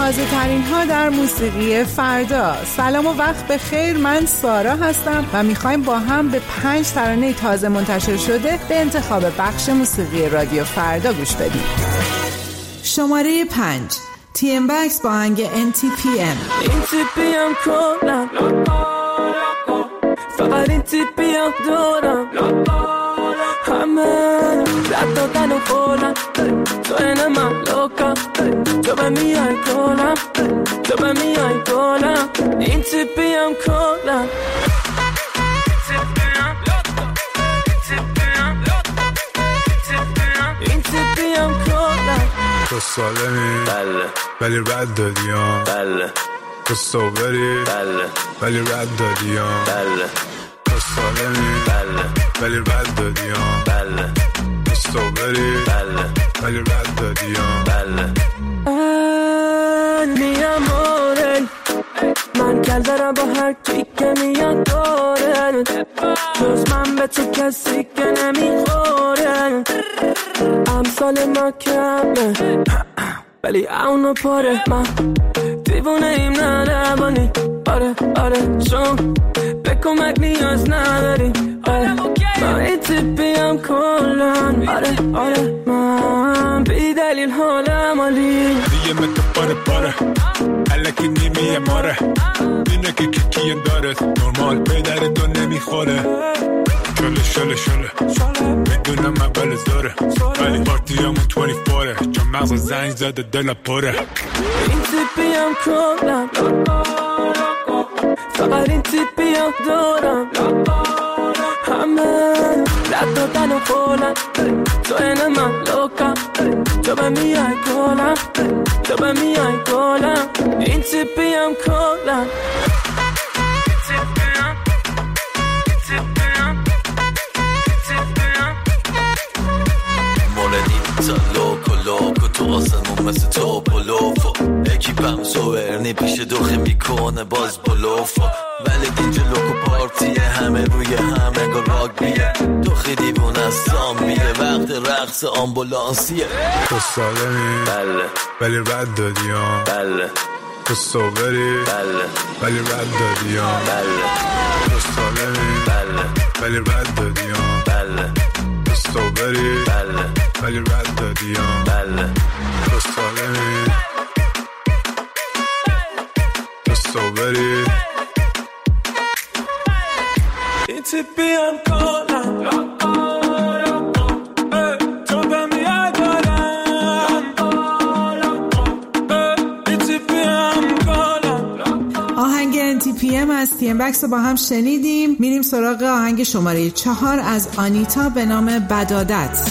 تازه ترین ها در موسیقی فردا. سلام و وقت بخیر، من سارا هستم و میخوایم با هم به 5 ترانه تازه منتشر شده به انتخاب بخش موسیقی رادیو فردا گوش بدیم. شماره 5 TMBax با آهنگ NTPM. NTPM کنم فقط NTPM دارم، همه رد دادن و خورم، تو این من لوکم، تو به میای کنم، تو به میای کنم. NTPM کنم NTPM کنم. تو سالمی بله ولی رد دادیم بله، تو صوبری بله ولی رد دادیم بله، تو سالمی بله ولی رد دادیم بله، تو صوبری بله ولی رد دادیم بله. می اماره من کل دارم با هر کی که میاد داره، جز من به تو کسی که نمیخوره. امثال ما کمه ولی اونو پاره، من دیوونه ایم نه روانی. آره آره چون به کمک نیاز نداری. آره من NTPM کلن. آره آره من بی دلیل حالم عالی دیگه متو پاره پاره الکی نیمیه ماره اینه که کیکیم داره نرمال پدر دو نمیخوره. شله شله شله میدونم اول زاره ولی پارتی همون 24 چون مغز زنگ زده دل پره. NTPM کنم فقط NTPM دارم، همه رد دادن و خورم، تو این من لوکم، تو به میای کنم، تو به میای کنم. NTPM کنم لوکو تو آسمون مثل تو پلوفو اکیپم سوورنی پیش دوخی میکنه باز بلوفو، ولی اینجا لوکو پارتیه همه روی همه گل راک بیه، دوخی دیوون از سامیه وقت رقص آمبولانسیه. تو سالمی بله ولی رد دادیم بله، تو صوبری بله ولی رد دادیم بله، تو سالمی بله ولی رد دادیم بله، تو صوبری بله ولی رد دادیم بله، تو سالمی تو صوبری. NTPM کنم تو به میای کنم NTPM کنم. آهنگ NTPM از TMBax رو با هم شنیدیم. میریم سراغ آهنگ شماره 4 از آنیتا به نام بدادت.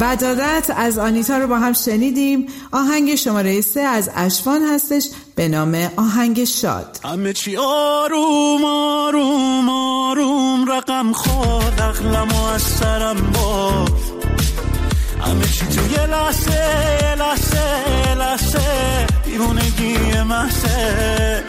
بدادت از آنیتا رو با هم شنیدیم. آهنگ شماره 3 از اشوان هستش به نام آهنگ شاد. همه چی آروم آروم آروم رقم خورد، عقلمو از سرم برد. همه چی تو یه لحظه لحظه لحظه دیوونگی محضه.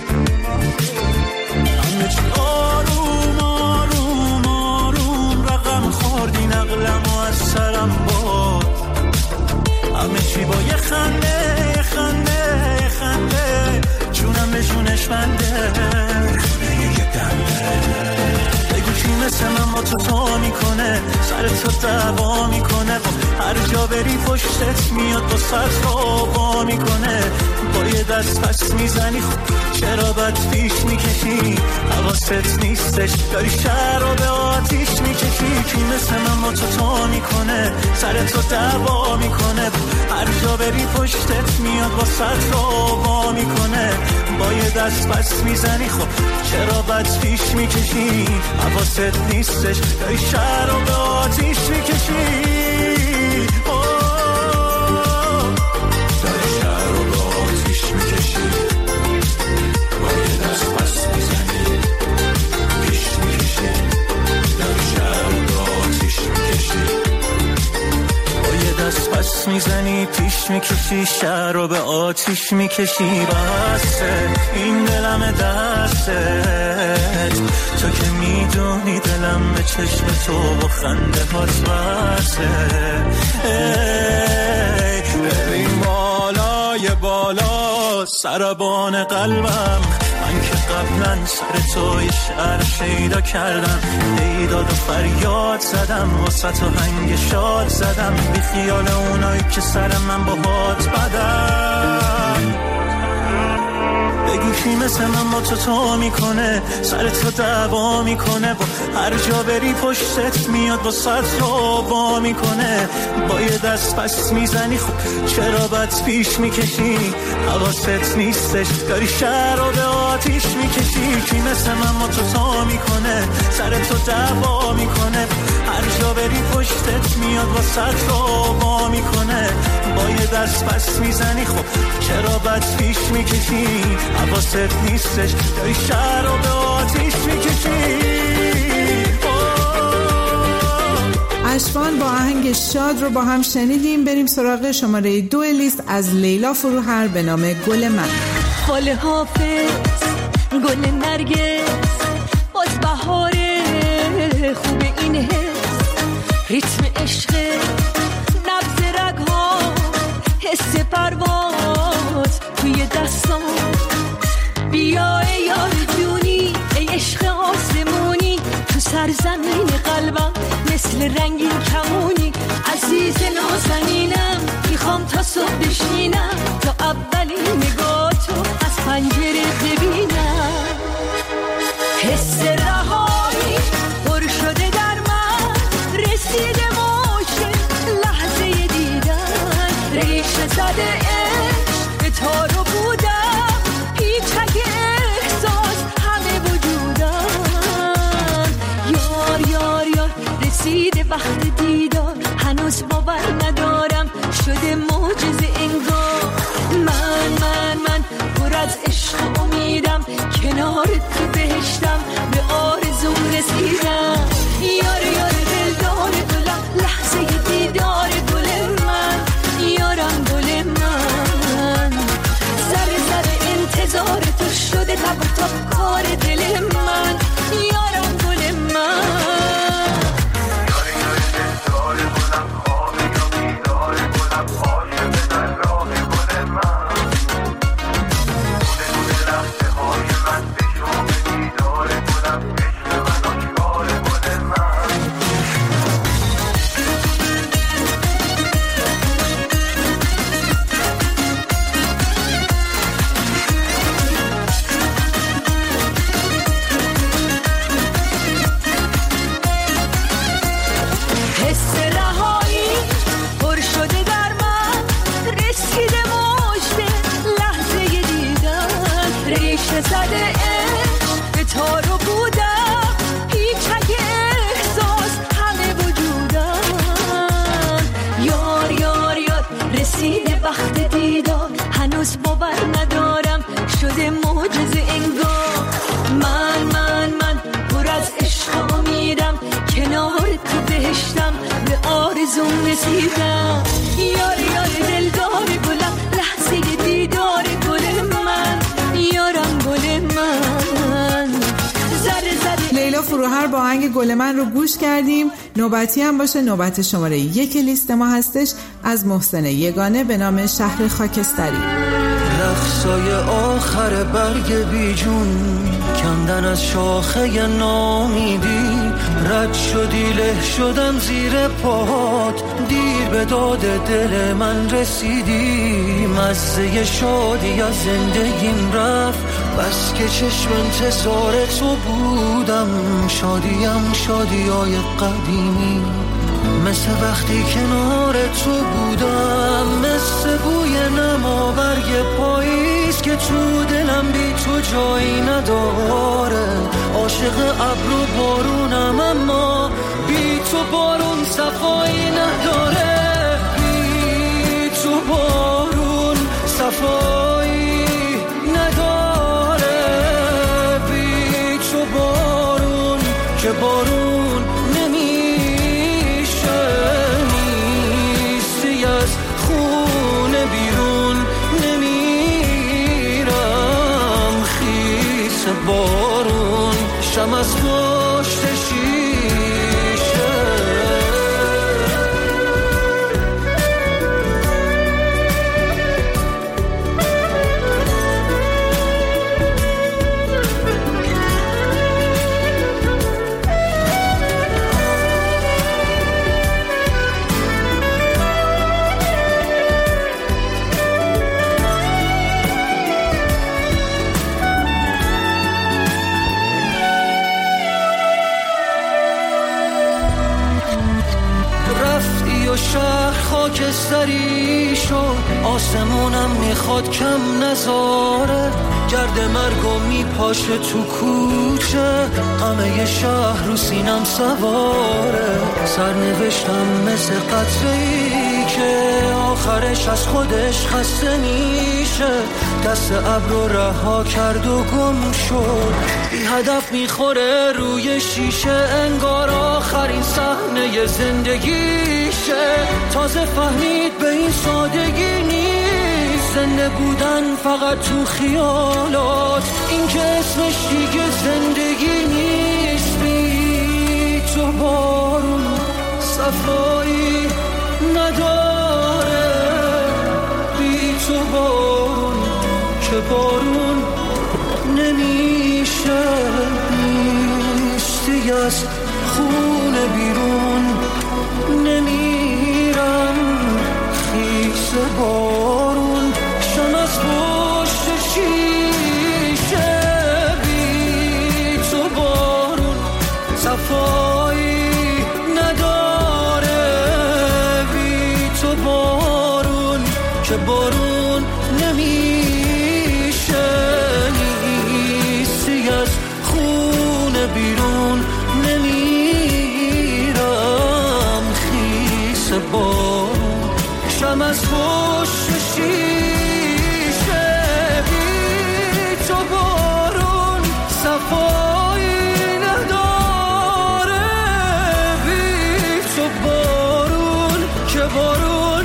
همه چی آروم آروم آروم رقم خورد، این عقلمو از سرم برد. همه چی با یه خنده خنده خنده، جونم به جونش بنده. یه دنده بگو کی مثل من با تو میکنه، سر تو دعوا میکنه، هر جا بری پشتت میاد با سر وا میکنه. با یه دست پس میزنی خب چرا بد پیش میکشی، حواست نیستش داری شهر رو به آتیش میکشی. کی مثل من با تو میکنه، سر تو دعوا میکنه، هر جا بری پشتت میاد با سر وا میکنه. با یه دست پس میزنی خب چرا بد پیش میکشی، حواست نیستش داری شهر رو به آتیش میکشی. پس میزنی پیش میکشی، شهر رو به آتیش میکشی. بسه این دلم دستت، تو که میدونی دلم به چشم تو و خنده هات بسه. ببین بالای بالا سربان قلبم، من که قبلا سر تو یه شعر شیدا کردم، دیداد و فریاد زدم، واسه تو هنگ شاد زدم، بی خیال اونایی که سر من با هات بدن. بگو کی مثل من با تو میکنه، سر تو دعوا میکنه، با هر جا بری پشتت میاد با سر تو وا میکنه. با یه دست پس میزنی خب چرا بد پیش میکشی، حواست نیستش داری شهر رو به آتیش میکشی. کی مثل من با تو میکنه، سر تو دعوا میکنه، هر جا بری پشتت میاد با سر تو وا میکنه. با یه دست پس میزنی خب چرا بد پیش میکشی، حواست نیستش داری شهر رو به آتیش میکشی. اشوان با آهنگ شاد رو با هم شنیدیم. بریم سراغ شماره 2 لیست از لیلا فروهر به نام گل من. فال حافظ گل نرگس باز بهاره، خوب این حس ریتم عشق، نبض رگ‌ها، حس پرواز توی دستان. بیا ای یار جونی، ای عشق آسمونی، تو سرزمین قلبم مثل رنگین کمونی. عزیز نازنینم میخوام تا صبح بشینم، تا اولین نگاه تو از پنجره ببینم. حس رهایی پر شده در من، رسیده موج لحظه دیدن، ریشه زده عشق به تارو بودم، پیچک احساس همه وجودم. یار یار یار رسیده وقت دیدار، هنوز باور ندارم شده معجزه انگار. من پر از عشق امیدم، کنار تو بهشتم به آرزوم رسیدم. یار یار دلدار گلم، لحظه دیدار گل من، یارم گل من. ذره ذره انتظار تو شده تب تب کار دل من، یارم گل من. یار یار دلدار گلم، خواب آرزوم رسیدم. یار یار دلدار گلم، لحظه دیدار گل من، یارم گل من. لیلا فروهر با آهنگ گل من رو گوش کردیم. نوبتی هم باشه، نوبت شماره 1 لیست ما هستش از محسن یگانه به نام شهر خاکستری. رقصای آخر برگ بیجون، کندن از شاخه نامیدی، رد شدی له شدم زیر پاهات، دیر به داد دل من رسیدی، مزه شادی از زندگیم رفت، بس که چشم انتظار تو بودم، شادیم شادیای قدیمی، مثل وقتی کنار تو بودم، مثل بوی نما برگ پاییز که تو دلم بی تو جایی نداره، عاشق ابر و بارونم اما بی تو بارون صفایی نداره، بی تو بارون صفایی نداره، بی تو بارون که بارون نمیشه، نیستی از خونه بیرون نمیرم، خیس بارون شم از پشت شیشه. شهر خاکستری شد، آسمونم میخواد کم نذاره، گرد مرگو میپاشه تو کوچه، همه شهر رو سینم سواره، سرنوشتم مثل قطره‌ای که آخرش از خودش خسته میشه، دست ابر رو رها کرد و گم شد، بی هدف میخوره روی شیشه، انگار آخرین صحنه زندگیشه، تازه فهمید به این سادگی نیست، زنده بودن فقط تو خیالات، این که اسمش دیگه زندگی نیست، بی تو بارون صفایی نداره، بی تو بارون که بارون نمیشه، نیستی از خونه بیرون نمیرم، خیس بارون شم از پشت شیشه، بی تو بارون صفایی نداره، بی تو بارون که بارون نمیشه، نیستی از خونه بیرون نمیرم، خیس بارون شم از پشت شیشه، بی تو بارون صفایی نداره، بی تو بارون که بارون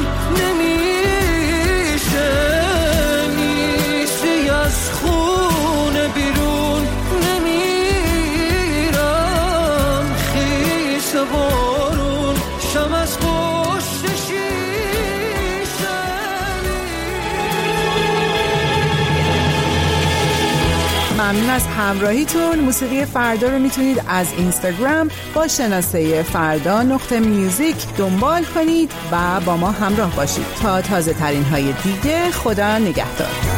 نمیشه، نیستی از خونه بیرون نمیرم، خیس بارون شم از پشت شیشه. ممنون از همراهیتون. موسیقی فردا رو میتونید از اینستاگرام با شناسه فردا.music دنبال کنید و با ما همراه باشید تا تازه ترین های دیگه. خدا نگهدار.